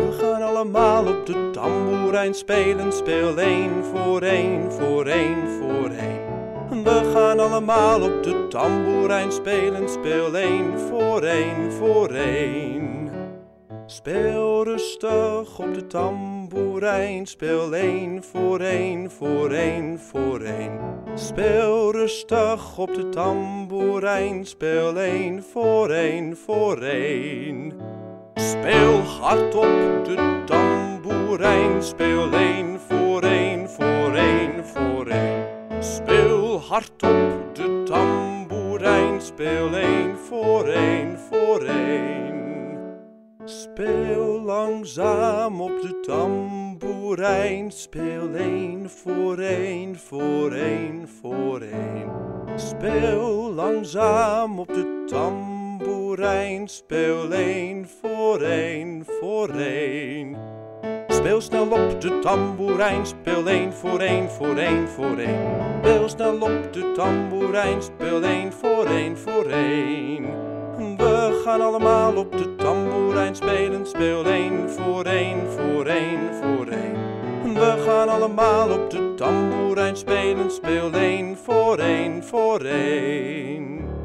We gaan allemaal op de tamboerijn spelen, speel één voor één, voor één, voor één. We gaan allemaal op de tamboerijn spelen, speel één voor één, voor één. Speel rustig op de tamboerijn, speel één voor één, voor één, voor één. Speel rustig op de tamboerijn, speel één voor één, voor één. Speel hard op de tamboerijn, speel één voor één, voor één, voor één. Speel hard op de tamboerijn, speel één voor één, voor één. Speel langzaam op de tamboerijn, speel één voor één, voor één, voor één. Speel langzaam op de tamboerijn, speel één voor één, voor één. Speel snel op de tamboerijn, speel één voor één, voor één, voor één. Speel snel op de tamboerijn, speel één voor één, voor één. We gaan allemaal op de tamboerijn spelen, speel één voor één, voor één, voor één. We gaan allemaal op de tamboerijn spelen, speel één voor één, voor één.